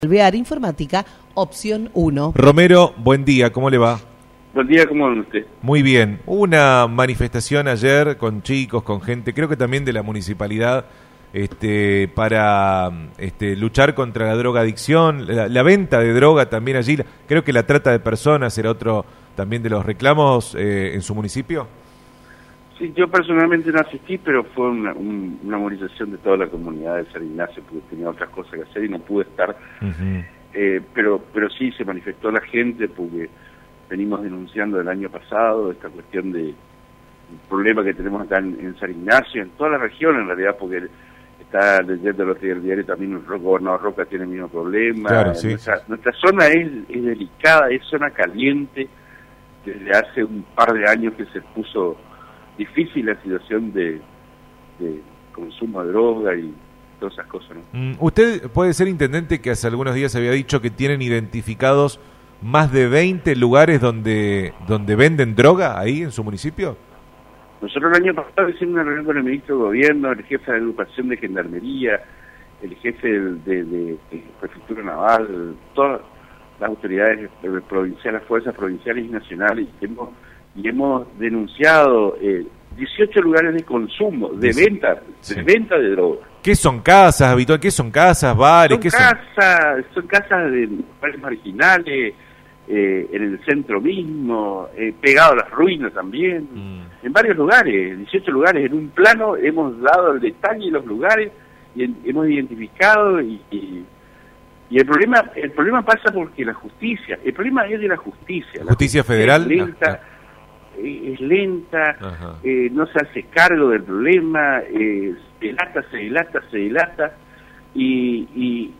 Alvear Informática, opción 1. Romero, buen día, ¿cómo le va? Buen día, ¿cómo anda usted? Muy bien. Hubo una manifestación ayer con chicos, con gente, creo que también de la municipalidad, para luchar contra la drogadicción, la venta de droga también allí. Creo que la trata de personas era otro también de los reclamos en su municipio. Sí, yo personalmente no asistí, pero fue una movilización de toda la comunidad de San Ignacio, porque tenía otras cosas que hacer y no pude estar. Pero sí se manifestó la gente, porque venimos denunciando el año pasado esta cuestión de problema que tenemos acá en San Ignacio, en toda la región en realidad, porque está leyendo el otro día el diario, también el gobernador Roca tiene el mismo problema. Claro, sí. Nuestra zona es delicada, es zona caliente, desde hace un par de años que se puso difícil la situación de consumo de droga y todas esas cosas, ¿no? Usted puede ser intendente que hace algunos días había dicho que tienen identificados más de 20 lugares donde venden droga ahí en su municipio. Nosotros el año pasado hicimos una reunión con el ministro de Gobierno, el jefe de Educación de Gendarmería, el jefe de Prefectura Naval, todas las autoridades provinciales, las fuerzas provinciales y nacionales, y hemos denunciado 18 lugares de consumo, de venta de droga. ¿Qué son casas habituales? ¿Qué son casas, bares? Son casas de lugares marginales, en el centro mismo, pegado a las ruinas también, en varios lugares, 18 lugares. En un plano hemos dado el detalle de los lugares y hemos identificado y el problema pasa porque la justicia, el problema es de la justicia. ¿La justicia federal? Es lenta, no se hace cargo del problema, se dilata y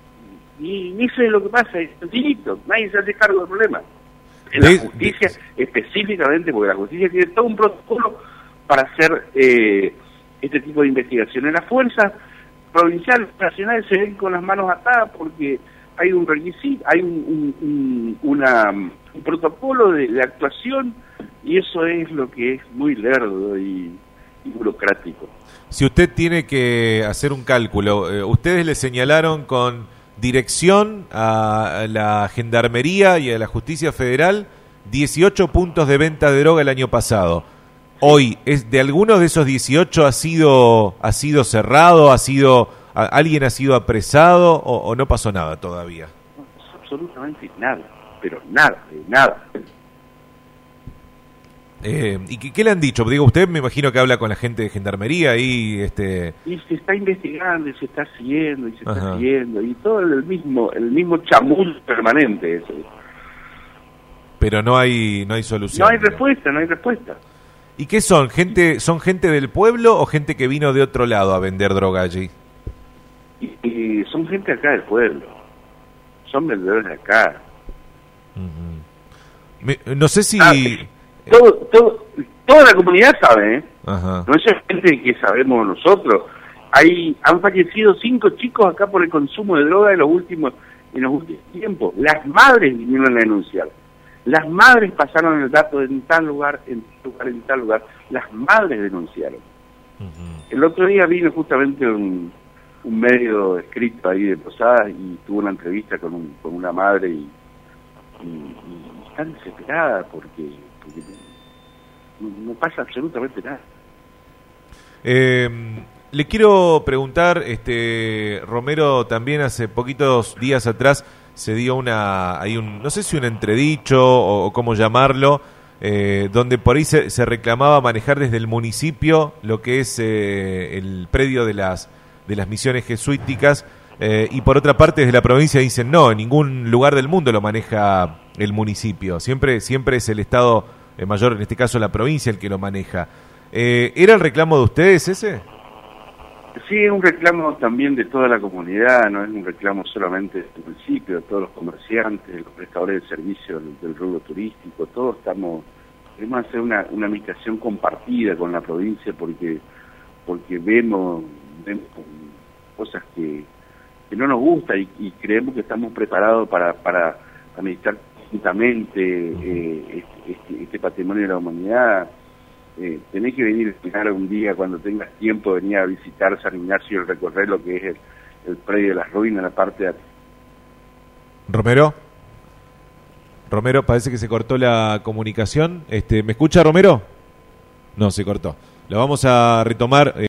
eso es lo que pasa, es sencillito, nadie se hace cargo del problema. En la justicia específicamente, porque la justicia tiene todo un protocolo para hacer este tipo de investigaciones. Las fuerzas provinciales, nacionales se ven con las manos atadas porque hay un requisito, hay un protocolo de actuación, y eso es lo que es muy lerdo y burocrático. Si usted tiene que hacer un cálculo, ustedes le señalaron con dirección a la Gendarmería y a la Justicia Federal 18 puntos de venta de droga el año pasado. Hoy, ¿de alguno de esos 18 ha sido cerrado, alguien ha sido apresado o no pasó nada todavía? No pasó absolutamente nada, pero nada. ¿Y qué le han dicho? Digo, usted me imagino que habla con la gente de Gendarmería y Y se está investigando, y se está siguiendo, y todo el mismo chamul permanente eso. Pero no hay solución. No hay respuesta. ¿Y qué son? ¿Son gente del pueblo o gente que vino de otro lado a vender droga allí? Y son gente acá del pueblo. Son vendedores de acá. No sé si... Toda la comunidad sabe, Ajá. No es gente que sabemos nosotros. Han fallecido 5 chicos acá por el consumo de droga en los últimos tiempos. Las madres vinieron a denunciar. Las madres pasaron el dato en tal lugar, en tal lugar. Las madres denunciaron. El otro día vino justamente un medio escrito ahí de Posadas y tuvo una entrevista con una madre y están desesperada porque no pasa absolutamente nada. Le quiero preguntar, Romero, también hace poquitos días atrás se dio no sé si un entredicho o cómo llamarlo, donde por ahí se reclamaba manejar desde el municipio lo que es el predio de las misiones jesuíticas, y por otra parte desde la provincia dicen no, en ningún lugar del mundo lo maneja el municipio, siempre es el Estado mayor, en este caso la provincia, el que lo maneja. ¿Era el reclamo de ustedes ese? Sí, es un reclamo también de toda la comunidad, no es un reclamo solamente del municipio, de todos los comerciantes, los prestadores de servicios del rubro turístico, todos queremos hacer una administración compartida con la provincia porque vemos cosas que no nos gustan y creemos que estamos preparados para administrar conjuntamente este patrimonio de la humanidad. Tenés que venir a explicar un día cuando tengas tiempo, venir a visitar San Ignacio y recorrer lo que es el predio de las ruinas, la parte de Romero, parece que se cortó la comunicación. ¿Me escucha, Romero? No, se cortó. Lo vamos a retomar.